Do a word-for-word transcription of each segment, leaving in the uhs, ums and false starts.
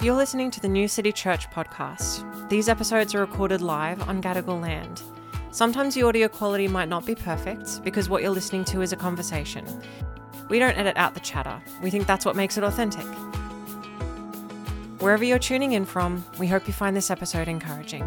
You're listening to the New City Church podcast. These episodes are recorded live on Gadigal land. Sometimes the audio quality might not be perfect because what you're listening to is a conversation. We don't edit out the chatter. We think that's what makes it authentic. Wherever you're tuning in from, we hope you find this episode encouraging.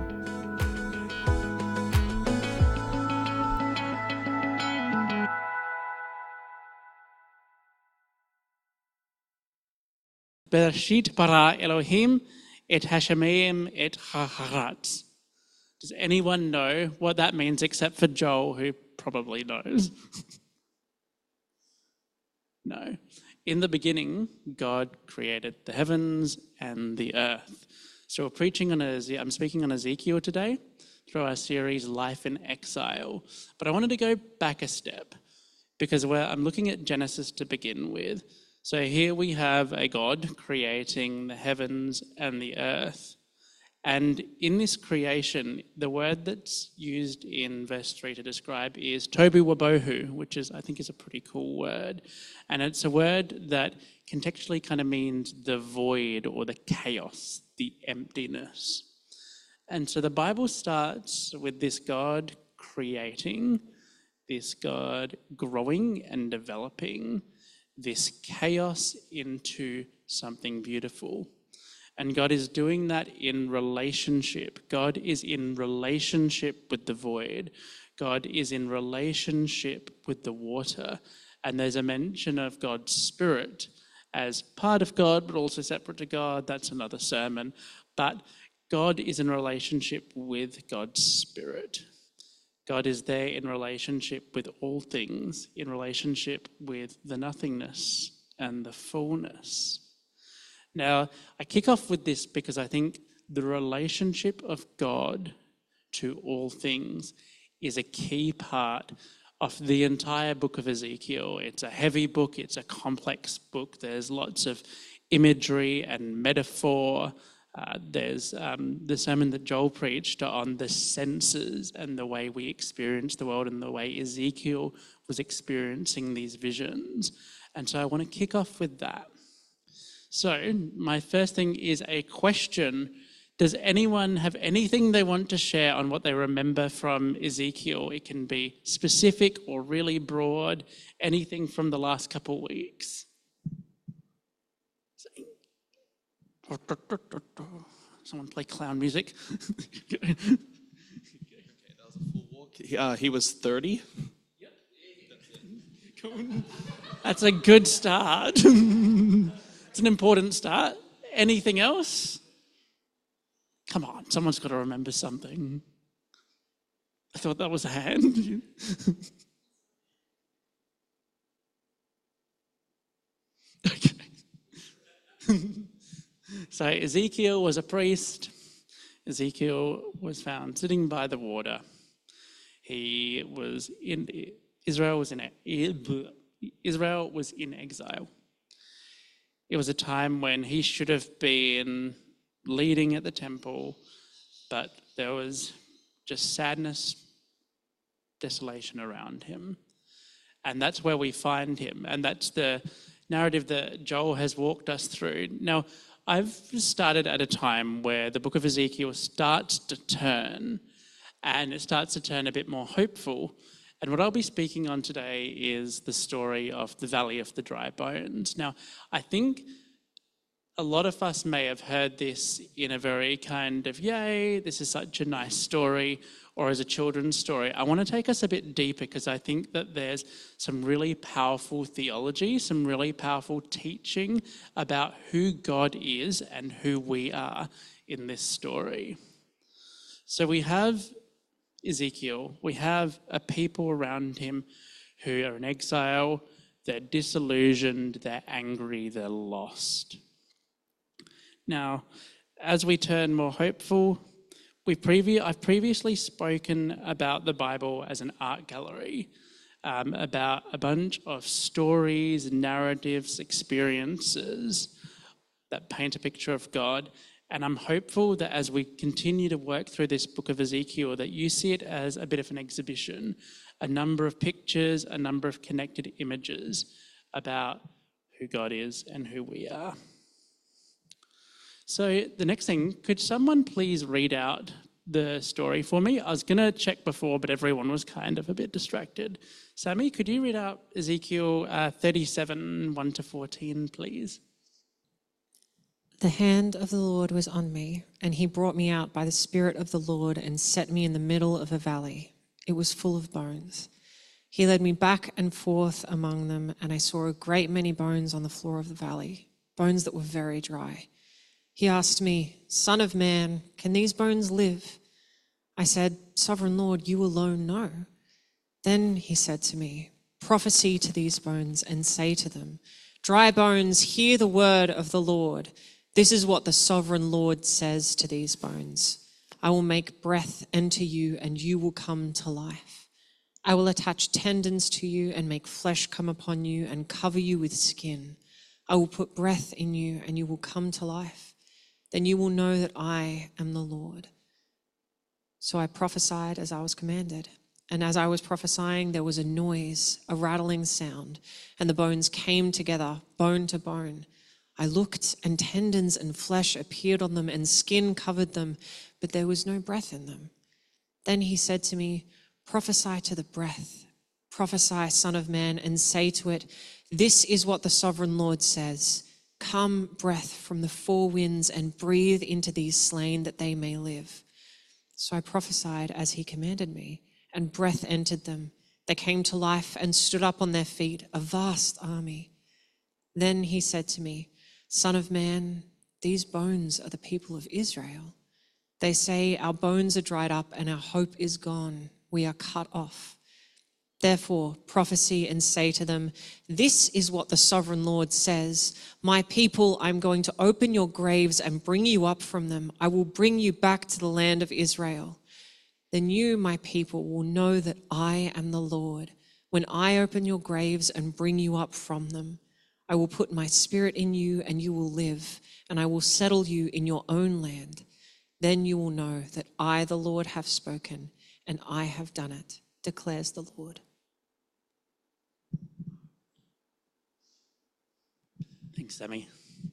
Bereshit bara Elohim et Hashemayim et haaretz. Does anyone know what that means except for Joel, who probably knows? No. In the beginning, God created the heavens and the earth. So we're preaching on a, I'm speaking on Ezekiel today through our series Life in Exile. But I wanted to go back a step because we're, I'm looking at Genesis to begin with. So here we have a God creating the heavens and the earth. And in this creation, the word that's used in verse three to describe is tobu wabohu, which is, I think, is a pretty cool word. And it's a word that contextually kind of means the void or the chaos, the emptiness. And so the Bible starts with this God creating, this God growing and developing this chaos into something beautiful. And God is doing that in relationship. God is in relationship with the void. God is in relationship with the water. And there's a mention of God's Spirit as part of God, but also separate to God. That's another sermon. But God is in relationship with God's Spirit. God is there in relationship with all things, in relationship with the nothingness and the fullness. Now, I kick off with this because I think the relationship of God to all things is a key part of the entire book of Ezekiel. It's a heavy book, it's a complex book. There's lots of imagery and metaphor. Uh, there's um, the sermon that Joel preached on the senses and the way we experience the world and the way Ezekiel was experiencing these visions. And so I want to kick off with that. So my first thing is a question. Does anyone have anything they want to share on what they remember from Ezekiel? It can be specific or really broad, anything from the last couple of weeks. Someone play clown music. Okay, that was a full walk. He, uh, he was thirty. Yep. That's a good start. It's an important start. Anything else? Come on, someone's got to remember something. I thought that was a hand. Okay. So Ezekiel was a priest. Ezekiel was found sitting by the water. He was in Israel was in Israel was in exile. It was a time when he should have been leading at the temple, but there was just sadness, desolation around him. And that's where we find him. And that's the narrative that Joel has walked us through. Now, I've started at a time where the book of Ezekiel starts to turn, and it starts to turn a bit more hopeful. And what I'll be speaking on today is the story of the Valley of the Dry Bones. Now, I think a lot of us may have heard this in a very kind of, yay, this is such a nice story, or as a children's story. I want to take us a bit deeper because I think that there's some really powerful theology, some really powerful teaching about who God is and who we are in this story. So we have Ezekiel, we have a people around him who are in exile, they're disillusioned, they're angry, they're lost. Now, as we turn more hopeful, we previ- I've previously spoken about the Bible as an art gallery, um, about a bunch of stories, narratives, experiences that paint a picture of God. And I'm hopeful that as we continue to work through this book of Ezekiel, that you see it as a bit of an exhibition, a number of pictures, a number of connected images about who God is and who we are. So the next thing, could someone please read out the story for me? I was going to check before, but everyone was kind of a bit distracted. Sammy, could you read out Ezekiel uh, thirty-seven, one to fourteen, please? The hand of the Lord was on me, and he brought me out by the Spirit of the Lord and set me in the middle of a valley. It was full of bones. He led me back and forth among them, and I saw a great many bones on the floor of the valley, bones that were very dry. He asked me, Son of man, can these bones live? I said, Sovereign Lord, you alone know. Then he said to me, Prophesy to these bones and say to them, Dry bones, hear the word of the Lord. This is what the sovereign Lord says to these bones. I will make breath enter you, and you will come to life. I will attach tendons to you and make flesh come upon you and cover you with skin. I will put breath in you, and you will come to life. Then you will know that I am the Lord. So I prophesied as I was commanded. And as I was prophesying, there was a noise, a rattling sound, and the bones came together, bone to bone. I looked, and tendons and flesh appeared on them, and skin covered them, but there was no breath in them. Then he said to me, Prophesy to the breath. Prophesy, Son of man, and say to it, This is what the sovereign Lord says. Come, breath from the four winds, and breathe into these slain that they may live. So I prophesied as he commanded me, and breath entered them. They came to life and stood up on their feet, a vast army. Then he said to me, Son of man, these bones are the people of Israel. They say, Our bones are dried up and our hope is gone. We are cut off. Therefore, prophesy and say to them, This is what the sovereign Lord says. My people, I'm going to open your graves and bring you up from them. I will bring you back to the land of Israel. Then you, my people, will know that I am the Lord when I open your graves and bring you up from them. I will put my spirit in you and you will live, and I will settle you in your own land. Then you will know that I, the Lord, have spoken, and I have done it, declares the Lord. Thanks, Sammy.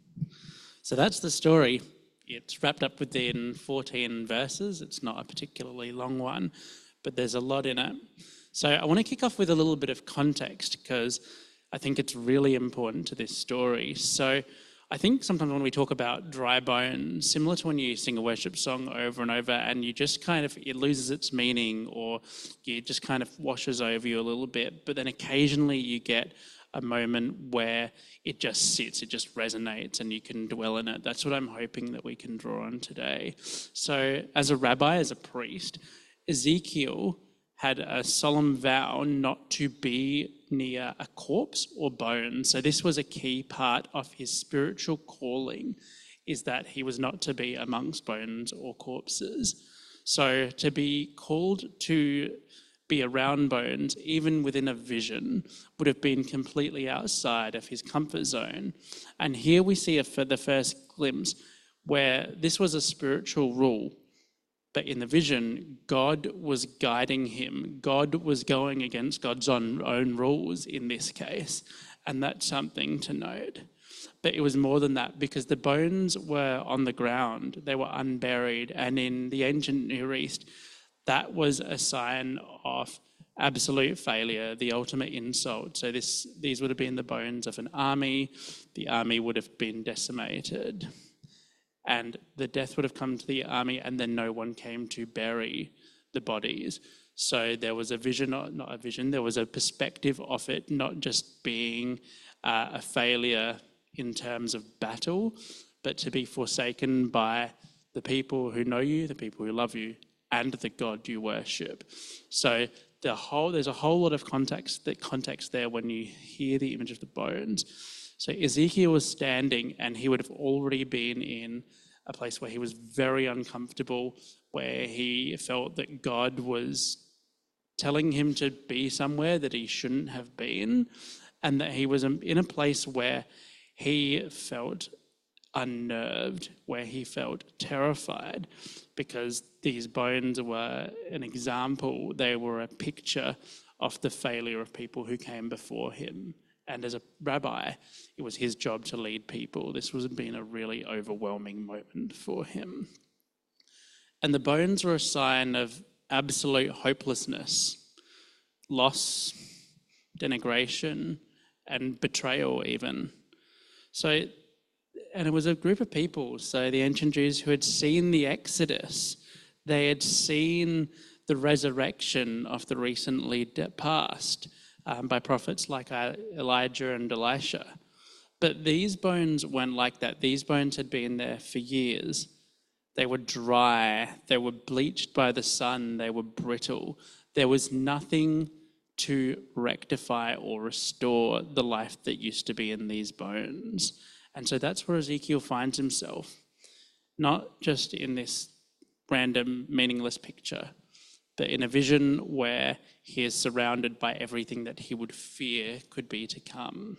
So that's the story. It's wrapped up within fourteen verses. It's not a particularly long one, but there's a lot in it. So I want to kick off with a little bit of context because I think it's really important to this story. So I think sometimes when we talk about dry bones, similar to when you sing a worship song over and over and you just kind of, it loses its meaning or it just kind of washes over you a little bit, but then occasionally you get a moment where it just sits, it just resonates and you can dwell in it. That's what I'm hoping that we can draw on today. So as a rabbi, as a priest, Ezekiel had a solemn vow not to be near a corpse or bone. So this was a key part of his spiritual calling, is that he was not to be amongst bones or corpses. So to be called to be around bones, even within a vision, would have been completely outside of his comfort zone. And here we see a, for the first glimpse where this was a spiritual rule. But in the vision, God was guiding him. God was going against God's own, own rules in this case. And that's something to note. But it was more than that because the bones were on the ground. They were unburied. And in the ancient Near East, that was a sign of absolute failure, the ultimate insult. So this, these would have been the bones of an army. The army would have been decimated. And the death would have come to the army and then no one came to bury the bodies. So there was a vision, not a vision, there was a perspective of it not just being uh, a failure in terms of battle, but to be forsaken by the people who know you, the people who love you, and the God you worship. So the whole, there's a whole lot of context, that context there when you hear the image of the bones. So Ezekiel was standing and he would have already been in a place where he was very uncomfortable, where he felt that God was telling him to be somewhere that he shouldn't have been, and that he was in a place where he felt unnerved, where he felt terrified, because these bones were an example, they were a picture of the failure of people who came before him. And as a rabbi, it was his job to lead people. This was being a really overwhelming moment for him. And the bones were a sign of absolute hopelessness, loss, denigration, and betrayal even. So, and it was a group of people, so the ancient Jews who had seen the Exodus, they had seen the resurrection of the recently past um, by prophets like Elijah and Elisha. But these bones weren't like that. These bones had been there for years. They were dry, they were bleached by the sun, they were brittle. There was nothing to rectify or restore the life that used to be in these bones. And so that's where Ezekiel finds himself, not just in this random, meaningless picture, but in a vision where he is surrounded by everything that he would fear could be to come.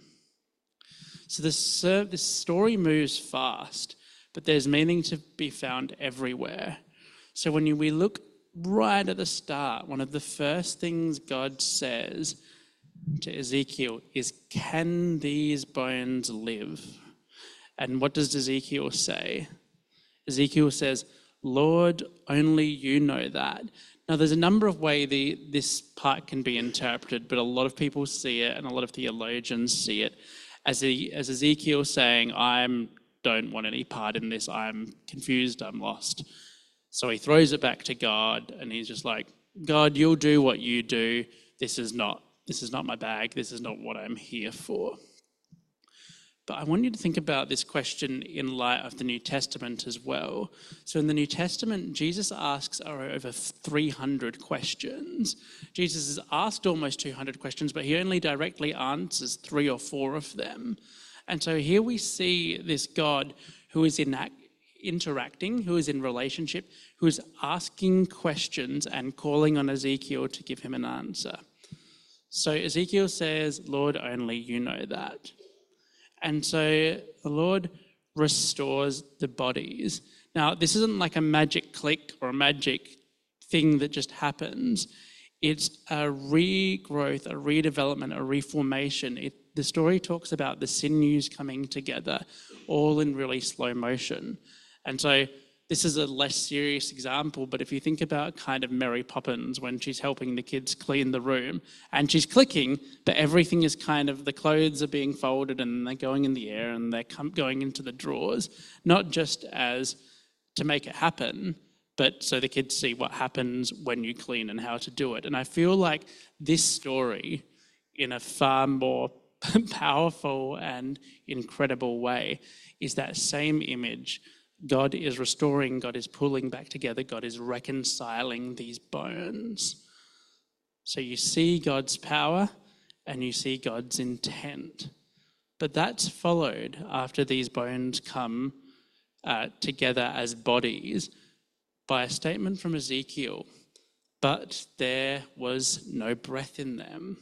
So this, uh, this story moves fast, but there's meaning to be found everywhere. So when you, we look right at the start, one of the first things God says to Ezekiel is, can these bones live? And what does Ezekiel say? Ezekiel says, Lord, only you know that. Now, there's a number of ways the, this part can be interpreted, but a lot of people see it and a lot of theologians see it as, a, as Ezekiel saying, I don't want any part in this. I'm confused. I'm lost. So he throws it back to God and he's just like, God, you'll do what you do. This is not, this is not my bag. This is not what I'm here for. But I want you to think about this question in light of the New Testament as well. So in the New Testament, Jesus asks over three hundred questions. Jesus has asked almost two hundred questions, but he only directly answers three or four of them. And so here we see this God who is in interacting, who is in relationship, who is asking questions and calling on Ezekiel to give him an answer. So Ezekiel says, Lord, only you know that. And so the Lord restores the bodies. Now, this isn't like a magic click or a magic thing that just happens. It's a regrowth, a redevelopment, a reformation. It, the story talks about the sinews coming together, all in really slow motion. And so this is a less serious example, but if you think about kind of Mary Poppins when she's helping the kids clean the room and she's clicking, but everything is kind of, the clothes are being folded and they're going in the air and they're going into the drawers, not just as to make it happen, but so the kids see what happens when you clean and how to do it. And I feel like this story, in a far more powerful and incredible way, is that same image. God is restoring, God is pulling back together, God is reconciling these bones. So you see God's power and you see God's intent. But that's followed after these bones come uh, together as bodies by a statement from Ezekiel, but there was no breath in them.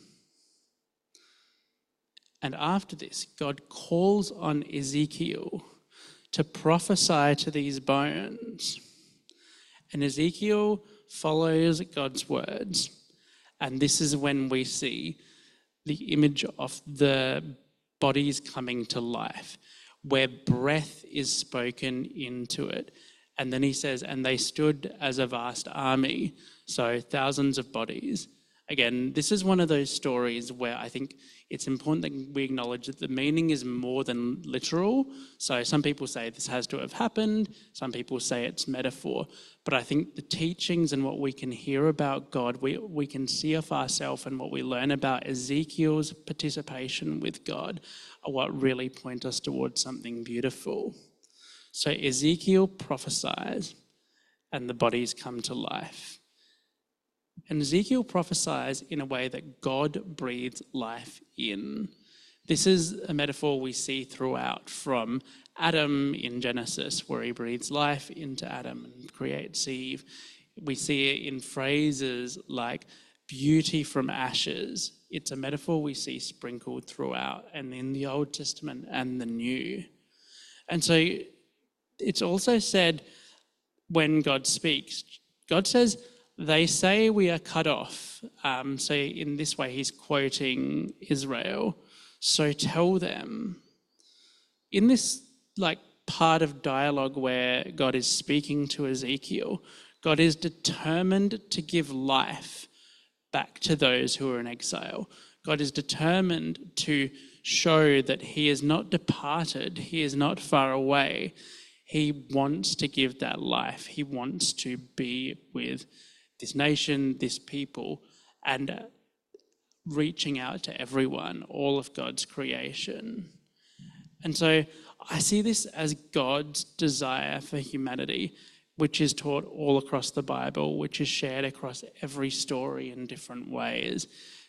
And after this, God calls on Ezekiel to prophesy to these bones. And Ezekiel follows God's words. And this is when we see the image of the bodies coming to life, where breath is spoken into it. And then he says, and they stood as a vast army, so thousands of bodies. Again, this is one of those stories where I think it's important that we acknowledge that the meaning is more than literal. So some people say this has to have happened. Some people say it's metaphor. But I think the teachings and what we can hear about God, we, we can see of ourselves, and what we learn about Ezekiel's participation with God are what really point us towards something beautiful. So Ezekiel prophesies and the bodies come to life. And Ezekiel prophesies in a way that God breathes life in. This is a metaphor we see throughout, from Adam in Genesis, where he breathes life into Adam and creates Eve. We see it in phrases like beauty from ashes. It's a metaphor we see sprinkled throughout, and in the Old Testament and the New. And so it's also said when God speaks, God says, they say we are cut off. Um, so in this way, he's quoting Israel. So tell them. In this like part of dialogue where God is speaking to Ezekiel, God is determined to give life back to those who are in exile. God is determined to show that he is not departed, he is not far away. He wants to give that life. He wants to be with this nation, this people, and reaching out to everyone, all of God's creation. And so I see this as God's desire for humanity, which is taught all across the Bible, which is shared across every story in different ways.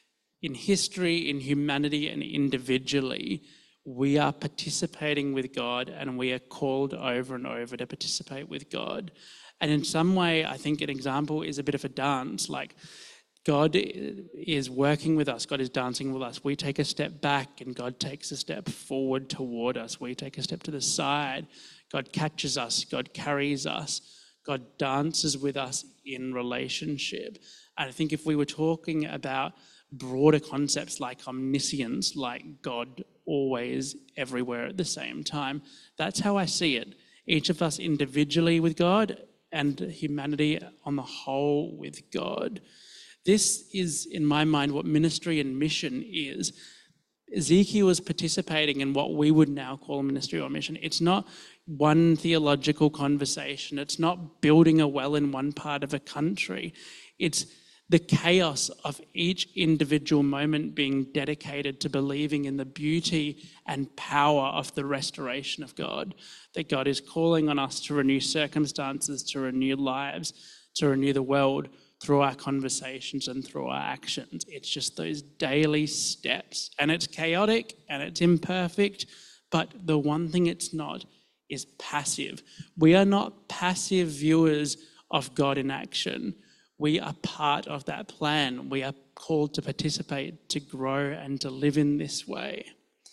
In history, in humanity, and individually, we are participating with God, and we are called over and over to participate with God. And in some way, I think an example is a bit of a dance. Like, God is working with us. God is dancing with us. We take a step back and God takes a step forward toward us. We take a step to the side. God catches us. God carries us. God dances with us in relationship. And I think if we were talking about broader concepts like omniscience, like God always everywhere at the same time, that's how I see it. Each of us individually with God and humanity on the whole with God. This is, in my mind, what ministry and mission is. Ezekiel is participating in what we would now call ministry or mission. It's not one theological conversation. It's not building a well in one part of a country. It's the chaos of each individual moment being dedicated to believing in the beauty and power of the restoration of God. That God is calling on us to renew circumstances, to renew lives, to renew the world, through our conversations and through our actions. It's just those daily steps. And it's chaotic and it's imperfect, but the one thing it's not is passive. We are not passive viewers of God in action. We are part of that plan. We are called to participate, to grow, and to live in this way.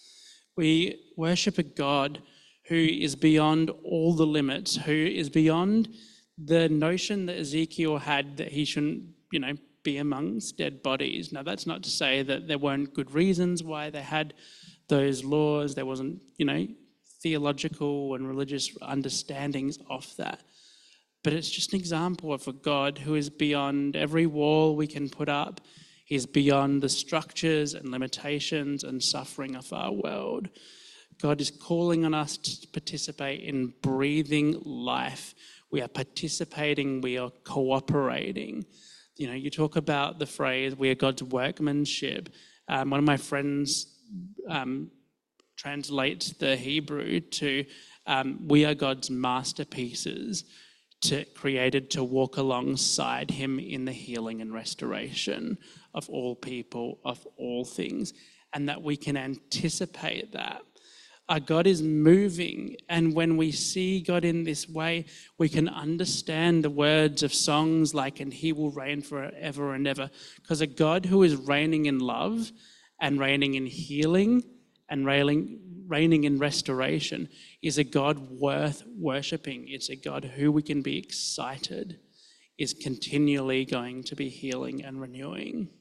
We worship a God who is beyond all the limits, who is beyond the notion that Ezekiel had that he shouldn't, you know, be amongst dead bodies. Now, that's not to say that there weren't good reasons why they had those laws. There wasn't, you know, theological and religious understandings of that. But it's just an example of a God who is beyond every wall we can put up. He's beyond the structures and limitations and suffering of our world. God is calling on us to participate in breathing life. We are participating, we are cooperating. You know, you talk about the phrase, we are God's workmanship. Um, one of my friends um, translates the Hebrew to, um, we are God's masterpieces, to, created to walk alongside him in the healing and restoration of all people, of all things, and that we can anticipate that. Our God is moving, and when we see God in this way, we can understand the words of songs like, and he will reign forever and ever, because a God who is reigning in love and reigning in healing and reigning, reigning in restoration is a God worth worshipping. It's a God who we can be excited is continually going to be healing and renewing.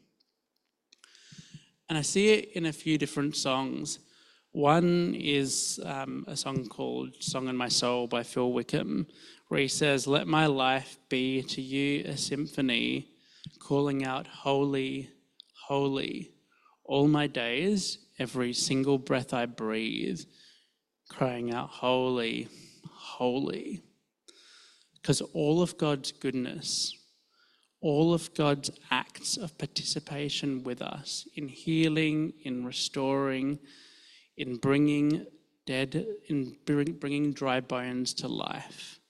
And I see it in a few different songs. One is um, a song called Song in My Soul by Phil Wickham, where he says, let my life be to you a symphony, calling out, holy, holy. All my days, every single breath I breathe, crying out, holy, holy. Because all of God's goodness, all of God's acts of participation with us in healing, in restoring, in bringing dead, in bringing dry bones to life,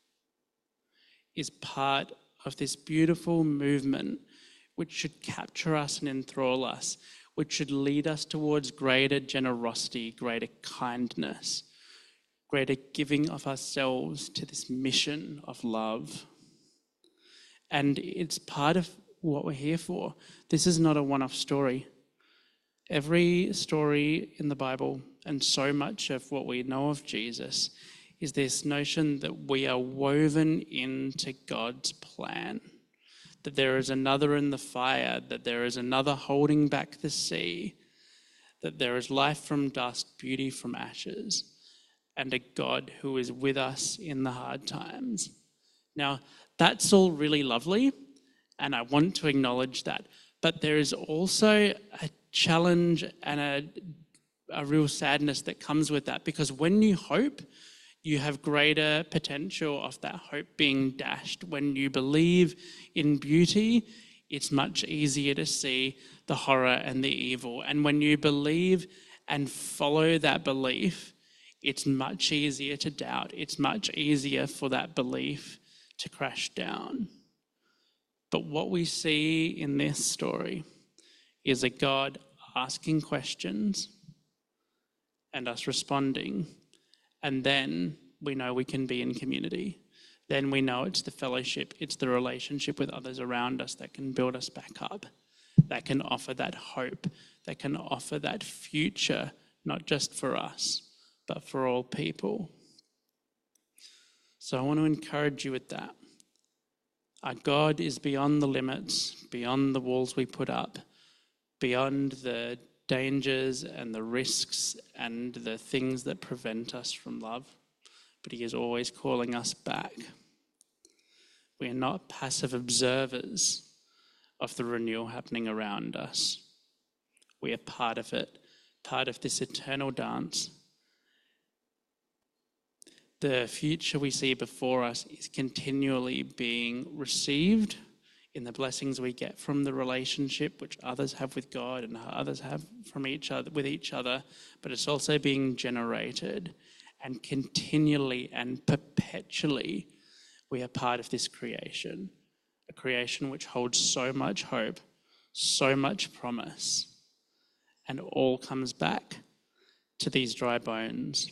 is part of this beautiful movement which should capture us and enthrall us, which should lead us towards greater generosity, greater kindness, greater giving of ourselves to this mission of love. And it's part of what we're here for. This is not a one-off story. Every story in the Bible and so much of what we know of Jesus is this notion that we are woven into God's plan, that there is another in the fire, that there is another holding back the sea, that there is life from dust, beauty from ashes, and a God who is with us in the hard times. Now, that's all really lovely, and I want to acknowledge that. But there is also a challenge and a, a real sadness that comes with that, because when you hope, you have greater potential of that hope being dashed. When you believe in beauty, it's much easier to see the horror and the evil. And when you believe and follow that belief, it's much easier to doubt. It's much easier for that belief to crash down. But what we see in this story is a God asking questions and us responding. And then we know we can be in community. Then we know it's the fellowship, it's the relationship with others around us that can build us back up, that can offer that hope, that can offer that future, not just for us, but for all people. So I want to encourage you with that. Our God is beyond the limits, beyond the walls we put up, beyond the dangers and the risks and the things that prevent us from love. But he is always calling us back. We are not passive observers of the renewal happening around us. We are part of it, part of this eternal dance. The future we see before us is continually being received in the blessings we get from the relationship which others have with God and others have from each other with each other, but it's also being generated, and continually and perpetually we are part of this creation, a creation which holds so much hope, so much promise, and all comes back to these dry bones.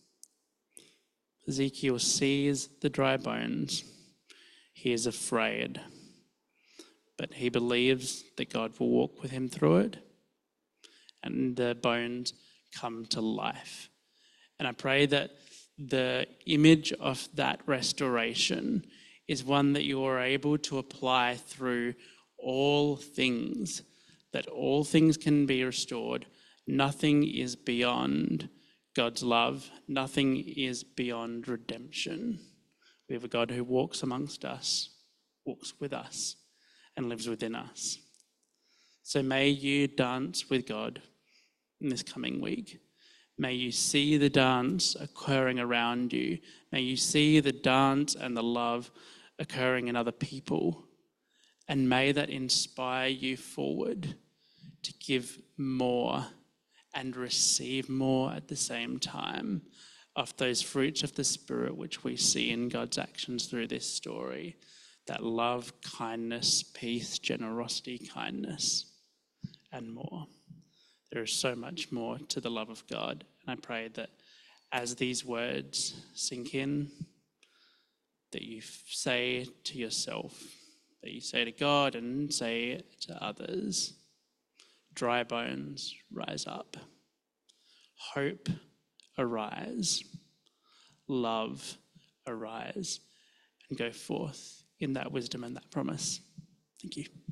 Ezekiel sees the dry bones. He is afraid, but he believes that God will walk with him through it, and the bones come to life. And I pray that the image of that restoration is one that you are able to apply through all things, that all things can be restored. Nothing is beyond God's love. Nothing is beyond redemption. We have a God who walks amongst us, walks with us, and lives within us. So may you dance with God in this coming week. May you see the dance occurring around you. May you see the dance and the love occurring in other people. And may that inspire you forward to give more and receive more at the same time of those fruits of the Spirit which we see in God's actions through this story. That love, kindness, peace, generosity, kindness, and more. There is so much more to the love of God. And I pray that as these words sink in, that you say to yourself, that you say to God and say to others, dry bones, rise up. Hope, arise. Love, arise. And go forth in that wisdom and that promise. Thank you.